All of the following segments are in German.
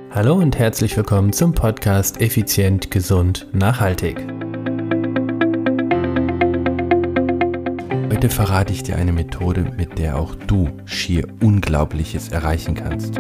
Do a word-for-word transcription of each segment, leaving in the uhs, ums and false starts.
Hallo und herzlich willkommen zum Podcast Effizient, Gesund, Nachhaltig. Heute verrate ich dir eine Methode, mit der auch du schier Unglaubliches erreichen kannst.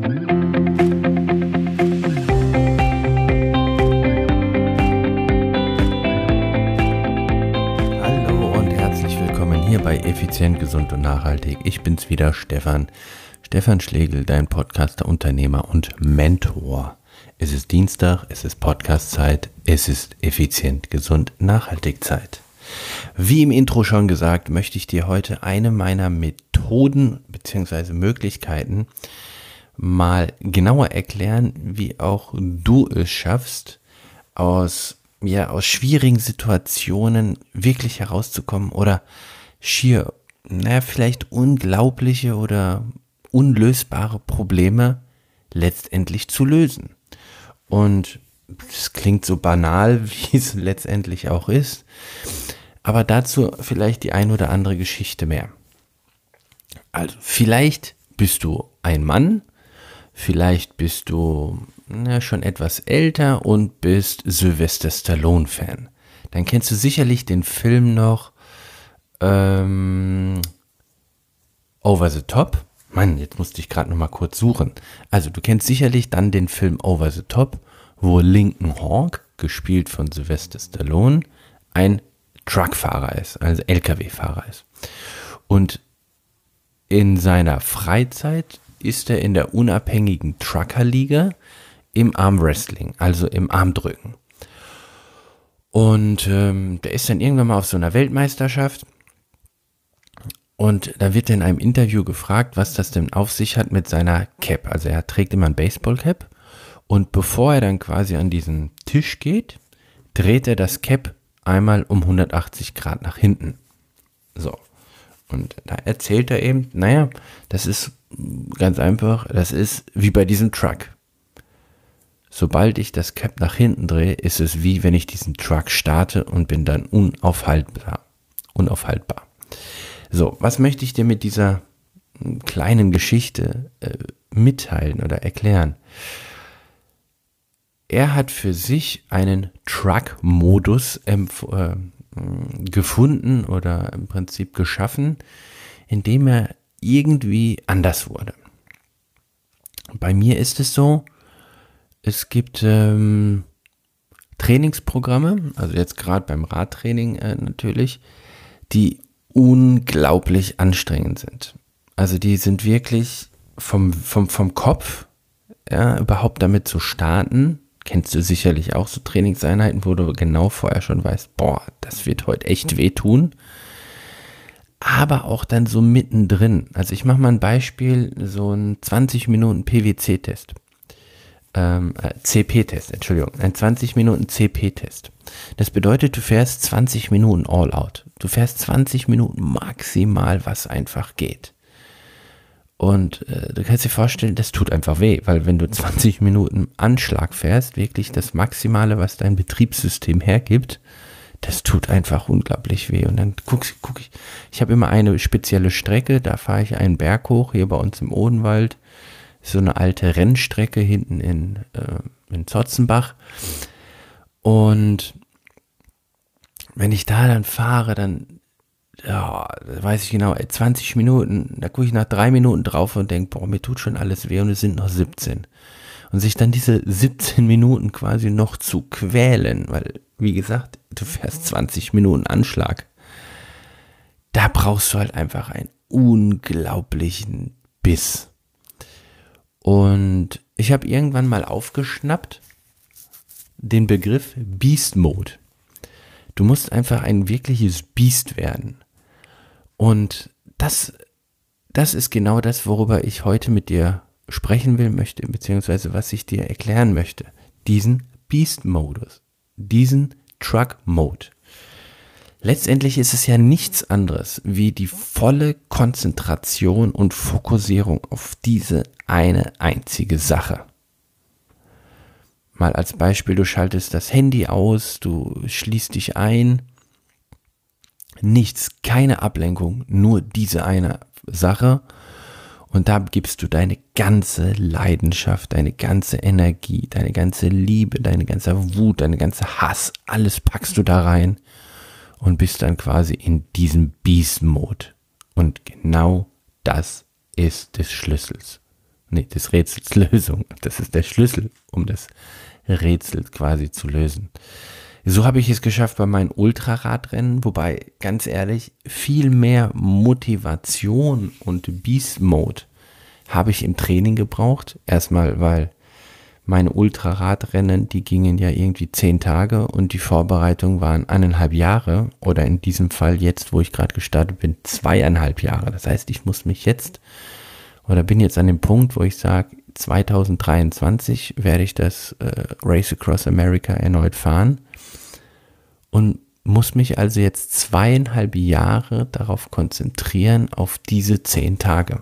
Hallo und herzlich willkommen hier bei Effizient, Gesund und Nachhaltig. Ich bin's wieder, Stefan. Stefan Schlegel, dein Podcaster, Unternehmer und Mentor. Es ist Dienstag, es ist Podcast-Zeit, es ist effizient, gesund, nachhaltig Zeit. Wie im Intro schon gesagt, möchte ich dir heute eine meiner Methoden bzw. Möglichkeiten mal genauer erklären, wie auch du es schaffst, aus, ja, aus schwierigen Situationen wirklich herauszukommen oder schier, naja, vielleicht unglaubliche oder unlösbare Probleme letztendlich zu lösen. Und es klingt so banal, wie es letztendlich auch ist, aber dazu vielleicht die ein oder andere Geschichte mehr. Also vielleicht bist du ein Mann, vielleicht bist du na, schon etwas älter und bist Sylvester Stallone-Fan. Dann kennst du sicherlich den Film noch ähm, Over the Top. Mann, jetzt musste ich gerade noch mal kurz suchen. Also du kennst sicherlich dann den Film Over the Top, wo Lincoln Hawk, gespielt von Sylvester Stallone, ein Truckfahrer ist, also L K W-Fahrer ist. Und in seiner Freizeit ist er in der unabhängigen Truckerliga im Armwrestling, also im Armdrücken. Und ähm, der ist dann irgendwann mal auf so einer Weltmeisterschaft. Und da wird er in einem Interview gefragt, was das denn auf sich hat mit seiner Cap. Also er trägt immer ein Baseballcap und bevor er dann quasi an diesen Tisch geht, dreht er das Cap einmal um hundertachtzig Grad nach hinten. So. Und da erzählt er eben, naja, das ist ganz einfach, das ist wie bei diesem Truck. Sobald ich das Cap nach hinten drehe, ist es wie wenn ich diesen Truck starte und bin dann unaufhaltbar. Unaufhaltbar. So, was möchte ich dir mit dieser kleinen Geschichte äh, mitteilen oder erklären? Er hat für sich einen Truck-Modus empf- äh, gefunden oder im Prinzip geschaffen, indem er irgendwie anders wurde. Bei mir ist es so, es gibt ähm, Trainingsprogramme, also jetzt gerade beim Radtraining äh, natürlich, die unglaublich anstrengend sind. Also die sind wirklich vom, vom, vom Kopf, ja, überhaupt damit zu starten, kennst du sicherlich auch so Trainingseinheiten, wo du genau vorher schon weißt, boah, das wird heute echt wehtun. Aber auch dann so mittendrin. Also ich mache mal ein Beispiel, so ein zwanzig Minuten P W C-Test. Ähm, äh, C P-Test, Entschuldigung, ein zwanzig Minuten C P-Test. Das bedeutet, du fährst zwanzig Minuten all out. Du fährst zwanzig Minuten maximal, was einfach geht. Und äh, du kannst dir vorstellen, das tut einfach weh, weil wenn du zwanzig Minuten Anschlag fährst, wirklich das Maximale, was dein Betriebssystem hergibt, das tut einfach unglaublich weh. Und dann guck, guck ich, ich habe immer eine spezielle Strecke, da fahre ich einen Berg hoch, hier bei uns im Odenwald, so eine alte Rennstrecke hinten in, äh, in Zotzenbach. Und wenn ich da dann fahre, dann ja, weiß ich genau, zwanzig Minuten, da gucke ich nach drei Minuten drauf und denke, boah, mir tut schon alles weh und es sind noch siebzehn. Und sich dann diese siebzehn Minuten quasi noch zu quälen, weil, wie gesagt, du fährst zwanzig Minuten Anschlag. Da brauchst du halt einfach einen unglaublichen Biss. Und ich habe irgendwann mal aufgeschnappt den Begriff Beast Mode. Du musst einfach ein wirkliches Biest werden. Und das, das ist genau das, worüber ich heute mit dir sprechen will möchte, beziehungsweise was ich dir erklären möchte. Diesen Beast-Modus, diesen Truck-Mode. Letztendlich ist es ja nichts anderes wie die volle Konzentration und Fokussierung auf diese eine einzige Sache. Mal als Beispiel, du schaltest das Handy aus, du schließt dich ein, nichts, keine Ablenkung, nur diese eine Sache Und da gibst du deine ganze Leidenschaft, deine ganze Energie, deine ganze Liebe, deine ganze Wut, deine ganze Hass, alles packst du da rein und bist dann quasi in diesem Beast-Mode. Und genau das ist des Schlüssels. Nee, des Rätsels Lösung. Das ist der Schlüssel, um das Rätsel quasi zu lösen. So habe ich es geschafft bei meinen Ultraradrennen, wobei, ganz ehrlich, viel mehr Motivation und Beast Mode habe ich im Training gebraucht. Erstmal, weil meine Ultraradrennen, die gingen ja irgendwie zehn Tage und die Vorbereitung waren eineinhalb Jahre oder in diesem Fall jetzt, wo ich gerade gestartet bin, zweieinhalb Jahre. Das heißt, ich muss mich jetzt oder bin jetzt an dem Punkt, wo ich sage, zwanzig dreiundzwanzig werde ich das äh, Race Across America erneut fahren und muss mich also jetzt zweieinhalb Jahre darauf konzentrieren, auf diese zehn Tage.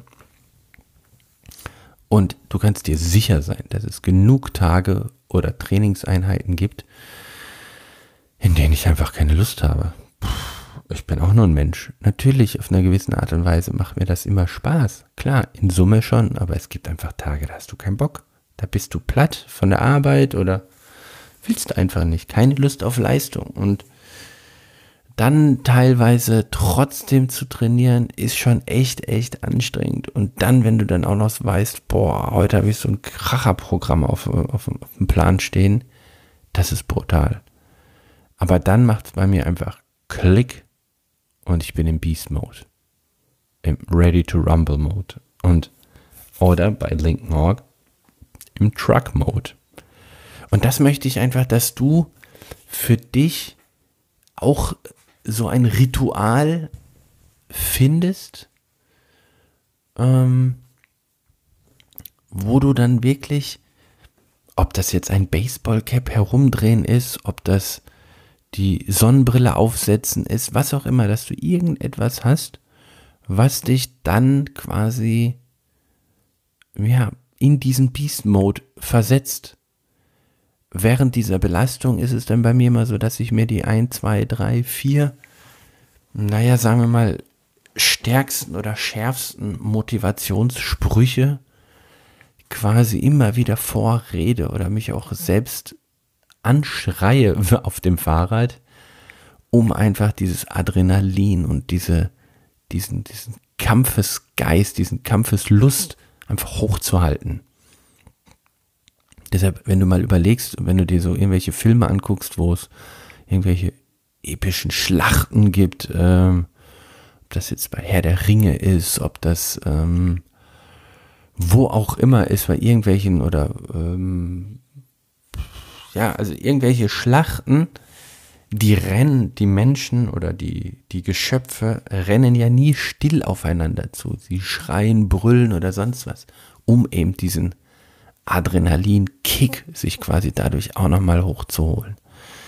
Und du kannst dir sicher sein, dass es genug Tage oder Trainingseinheiten gibt, in denen ich einfach keine Lust habe. Puh, ich bin auch nur ein Mensch. Natürlich, auf einer gewissen Art und Weise macht mir das immer Spaß. Klar, in Summe schon, aber es gibt einfach Tage, da hast du keinen Bock. Da bist du platt von der Arbeit oder willst einfach nicht. Keine Lust auf Leistung. Und dann teilweise trotzdem zu trainieren, ist schon echt, echt anstrengend. Und dann, wenn du dann auch noch weißt, boah, heute habe ich so ein Kracherprogramm auf, auf, auf dem Plan stehen, das ist brutal. Aber dann macht es bei mir einfach Klick und ich bin im Beast-Mode. Im Ready-to-Rumble-Mode. Und oder bei Lincoln Hawk im Truck-Mode. Und das möchte ich einfach, dass du für dich auch so ein Ritual findest, ähm, wo du dann wirklich, ob das jetzt ein Baseballcap herumdrehen ist, ob das die Sonnenbrille aufsetzen ist, was auch immer, dass du irgendetwas hast, was dich dann quasi ja, in diesen Beast-Mode versetzt. Während dieser Belastung ist es dann bei mir immer so, dass ich mir die ein, zwei, drei, vier, naja, sagen wir mal, stärksten oder schärfsten Motivationssprüche quasi immer wieder vorrede oder mich auch selbst anschreie auf dem Fahrrad, um einfach dieses Adrenalin und diese, diesen, diesen Kampfesgeist, diesen Kampfeslust einfach hochzuhalten. Deshalb, wenn du mal überlegst, wenn du dir so irgendwelche Filme anguckst, wo es irgendwelche epischen Schlachten gibt, ähm, ob das jetzt bei Herr der Ringe ist, ob das ähm, wo auch immer ist, bei irgendwelchen oder ähm, ja, also irgendwelche Schlachten, die rennen, die Menschen oder die, die Geschöpfe rennen ja nie still aufeinander zu. Sie schreien, brüllen oder sonst was, um eben diesen Adrenalin-Kick sich quasi dadurch auch nochmal hochzuholen.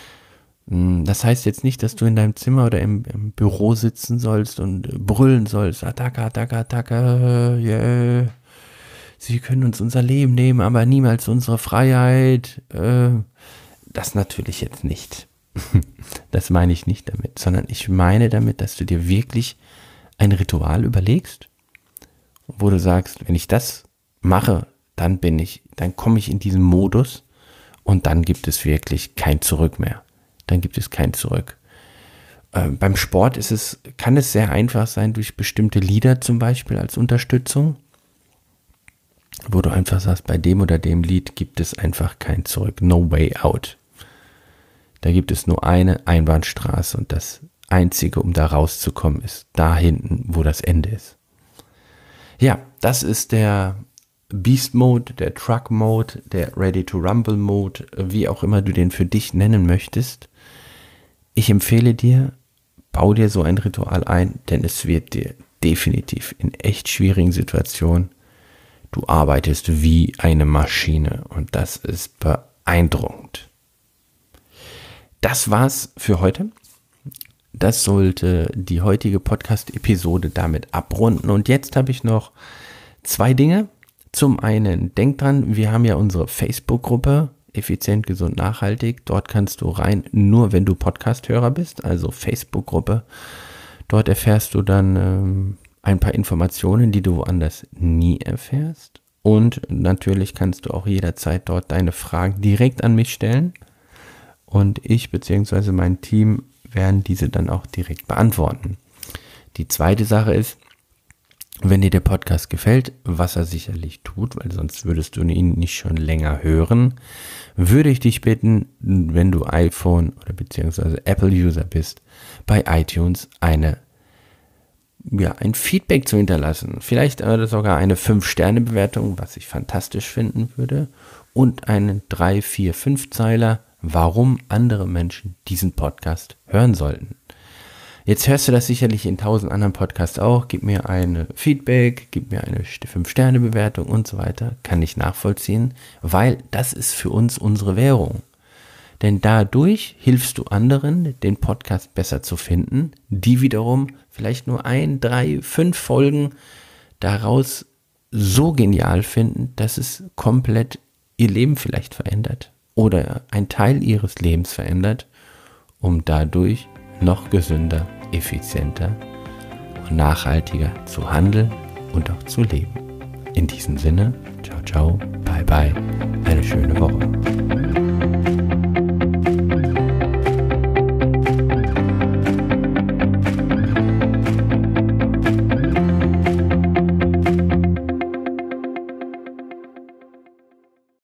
Das heißt jetzt nicht, dass du in deinem Zimmer oder im, im Büro sitzen sollst und brüllen sollst, Attacke, Attacke, Attacke, yeah. Sie können uns unser Leben nehmen, aber niemals unsere Freiheit. Das natürlich jetzt nicht. Das meine ich nicht damit, sondern ich meine damit, dass du dir wirklich ein Ritual überlegst, wo du sagst, wenn ich das mache, dann bin ich, dann komme ich in diesen Modus und dann gibt es wirklich kein Zurück mehr. Dann gibt es kein Zurück. Äh, beim Sport ist es, kann es sehr einfach sein, durch bestimmte Lieder zum Beispiel als Unterstützung, wo du einfach sagst, bei dem oder dem Lied gibt es einfach kein Zurück. No way out. Da gibt es nur eine Einbahnstraße und das Einzige, um da rauszukommen, ist da hinten, wo das Ende ist. Ja, das ist der Beast Mode, der Truck Mode, der Ready to Rumble Mode, wie auch immer du den für dich nennen möchtest. Ich empfehle dir, bau dir so ein Ritual ein, denn es wird dir definitiv in echt schwierigen Situationen, du arbeitest wie eine Maschine und das ist beeindruckend. Das war's für heute. Das sollte die heutige Podcast-Episode damit abrunden. Und jetzt habe ich noch zwei Dinge. Zum einen, denk dran, wir haben ja unsere Facebook-Gruppe, Effizient, Gesund, Nachhaltig. Dort kannst du rein, nur wenn du Podcast-Hörer bist, also Facebook-Gruppe. Dort erfährst du dann ähm, ein paar Informationen, die du woanders nie erfährst. Und natürlich kannst du auch jederzeit dort deine Fragen direkt an mich stellen. Und ich bzw. mein Team werden diese dann auch direkt beantworten. Die zweite Sache ist, wenn dir der Podcast gefällt, was er sicherlich tut, weil sonst würdest du ihn nicht schon länger hören, würde ich dich bitten, wenn du iPhone oder beziehungsweise Apple-User bist, bei iTunes eine, ja, ein Feedback zu hinterlassen. Vielleicht sogar eine fünf Sterne Bewertung, was ich fantastisch finden würde, und einen drei, vier, fünf Zeiler, warum andere Menschen diesen Podcast hören sollten. Jetzt hörst du das sicherlich in tausend anderen Podcasts auch. Gib mir ein Feedback, gib mir eine fünf Sterne Bewertung und so weiter. Kann ich nachvollziehen, weil das ist für uns unsere Währung. Denn dadurch hilfst du anderen, den Podcast besser zu finden, die wiederum vielleicht nur ein, drei, fünf Folgen daraus so genial finden, dass es komplett ihr Leben vielleicht verändert oder ein Teil ihres Lebens verändert, um dadurch noch gesünder, effizienter und nachhaltiger zu handeln und auch zu leben. In diesem Sinne, ciao, ciao, bye, bye, eine schöne Woche.